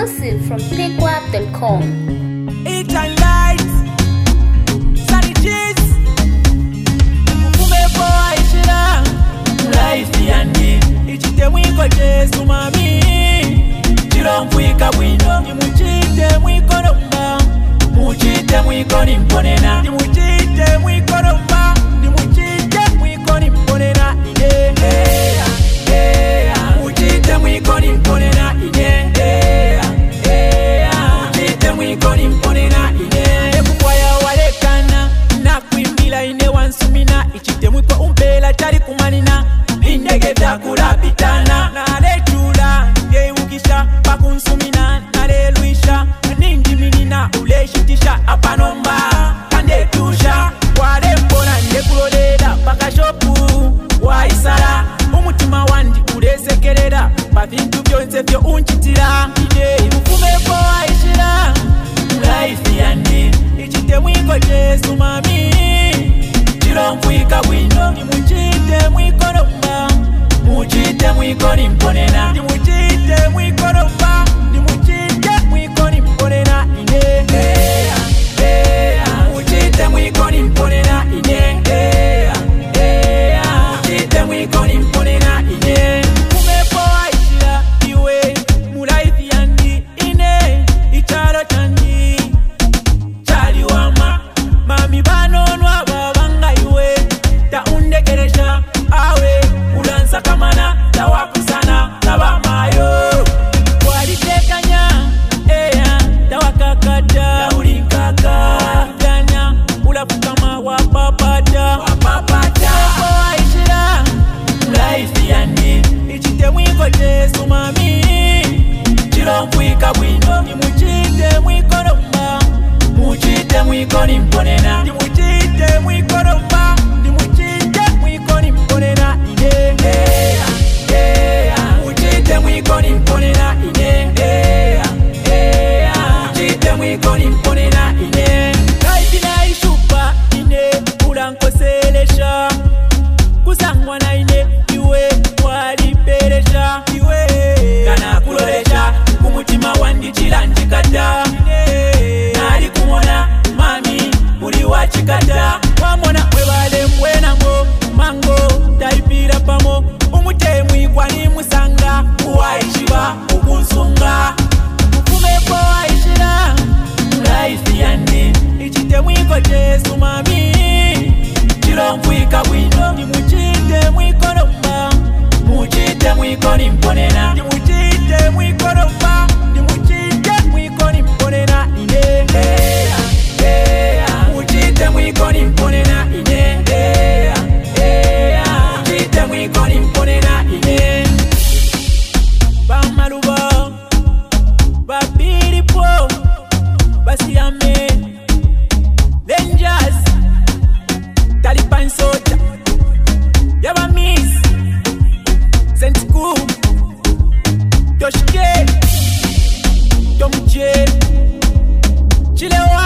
Exclusive from pickwap.com. It and light, sunny cheese. Mukume boy shira, life yandi. Ichite mwiko Jesu mami. Chiro mwika bwino, nimuchite mwiko romba. Muchite mwiko nimponena, nimuchite mwiko romba. Nimuchite mwiko nimponena, muchite mwiko nimponena, muchite mwiko nimponena, kukwaya walekana, nakwimbila ine wansumina. Ichite mwiko umpela chari kumanina, indege vyakulapitana. Naletula, ngeukisha, pakunsumina. Naleluisha, nindiminina, uleshitisha, apanomba. Kandetusha, walembona ndekuloleda, pakashopu, waisala. Umutima wandi ulesekerera, pavintu vyonse vyo unchitira. Mukume boy shira, life yandi. Ichite mwiko Jesu mami. Chiro mwika bwino, nimuchite mwiko romba. Muchite mwiko nimponena, nimuchite mwiko romba. Nimuchite mwiko nimponena, muchite mwiko nimponena, muchite mwiko nimponena, Mukume boy shira, iwe mu life yandi ine. Icharo chandi chali wama, mami banonwa babanga iwe. Taundekeresha awe ulansa kamana, tawakusana tabamayo. Walitekanya tawakakata, ulinkaka ganya ulafukama wapapata. Boy shira, life yandi. Ichite mwiko Jesu mami. Chiro mwika bwino, nimuchite mwiko romba. Muchite mwiko nimponena, nimuchite mwiko romba. Nimuchite mwiko nimponena, muchite mwiko nimponena, muchite mwiko nimponena, Life inaishupa ulankoselesha. Kusangwa na iwe waliperesha. Kana kulolesha, kumutima wandi chilanchikata. Nali kumona mami uli wachikata. Wamona webale mwenango mango taipira pamo. Umutemwi kwani musanga uwaishiba ukunsunga. Mukume boy shira, life yandi. Ichite mwiko Jesu mami. Chiro mwika bwino, nimuchite mwiko romba. Muchite mwiko nimponena, nimuchite mwiko romba. Nimuchite mwiko nimponena, muchite mwiko nimponena, muchite mwiko nimponena, Bamaluba babiripo basiyame Rangers Taliban soldier Yaba Miss Sentiku Toshke Tomche Chilewa